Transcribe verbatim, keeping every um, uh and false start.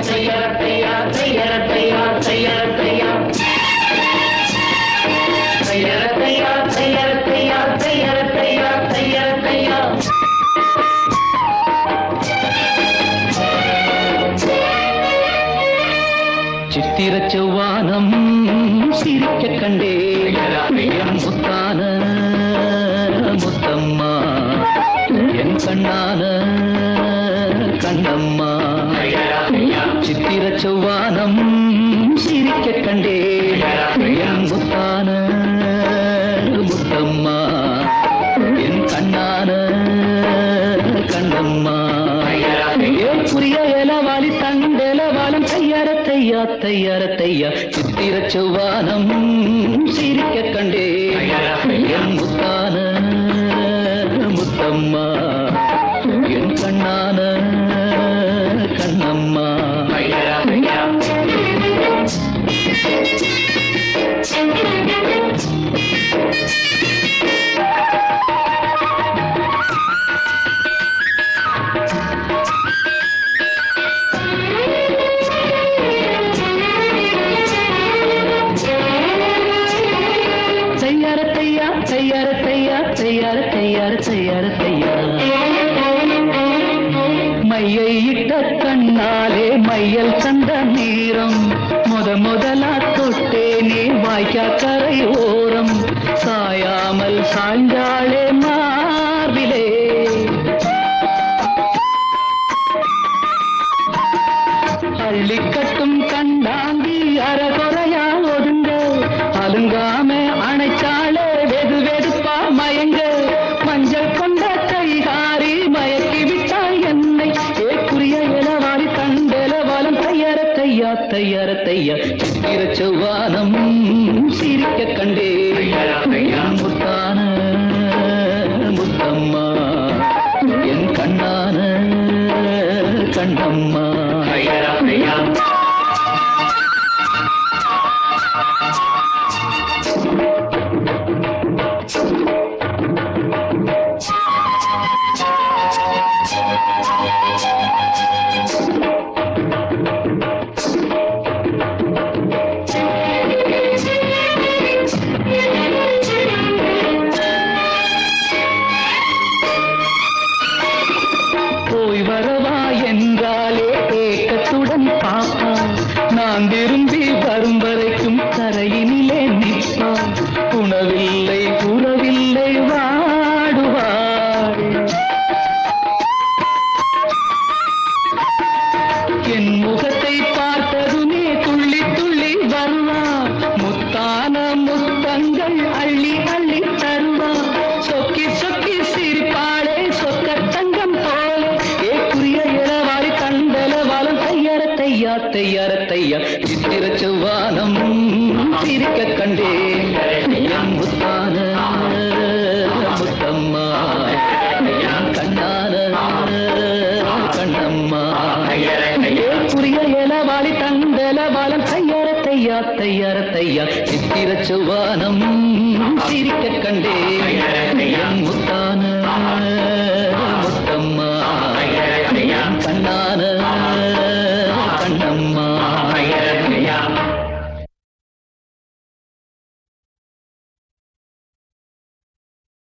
தையரத்தையா தையரத்தையா தையரத்தையா தையரத்தையா தையரத்தையா தையரத்தையா தையரத்தையா சித்திர செவ்வானம் சிரிக்க கண்டே முத்தான முத்தம்மா என் கண்ணான கண்ணம்மா சித்திர செவ்வானம் சிரிக்க கண்டே என் முத்தான முத்தம்மா என் கண்ணான கண்ணம்மா ஏன் புரிய இலவாளி தண்டலவாளம் தையாரத்தையா தையாரத்தையா சித்திர செவ்வானம் சிரிக்க கண்டே என் முத்தான முத்தம்மா என் கண்ணான கண்ணம்மா தையாரத்தையா தையாரத்தையா தையார தையார மையை இட்ட கண்ணாலே மையல் சந்த நேரம் முத முதலா தொட்டேனே வாய்க்கா கரை ஓரம் சாயாமல் சாய்ந்தாளே மார்பிலே அள்ளி கட்டும் கண்டாங்கி அறகுறையா ஒதுங்க அலுங்காம அணைச்சாளே வெது வெதுப்பா மயங்க மஞ்சள் கொண்ட கைகாரி மயக்கி விட்டாள் என்னை ஏக்குரிய இளவாரி தண்டலவாலம் தையார தையா தையார தையா சித்திர செவ்வானம் சிரிக்க கண்டே முத்தான முத்தம்மா என் கண்ணான கண்ணம்மா போய் வரவா என்றாலே ஏக்கத்துடன் பாப்பா நான் விரும்பி வரும் வரைக்கும் கரையினிலே நிற்பா உணவில்லை உறவில்லை வாடுவாள் என் முகத்தை பார்த்ததுமே துள்ளி துள்ளி வருவா முத்தான முத்தங்கள் அள்ளி அள்ளி தருவா சொக்கி சொக்கி சிரிப்பாளே சொக்க தங்கம் போல ஏக்குரிய இளவாரி தண்டலவாலம் தையார தையா தையார தையா சித்திர செவ்வானம் சிரிக்க கண்டே என் முத்தான முத்தம்மா கண்ணான கண்ணம்மா ஏக்குரிய இளவாரி தண்டலவாலம் தையார தையா தையார தையா சித்திர செவ்வானம் சிரிக்க கண்டே என் முத்தான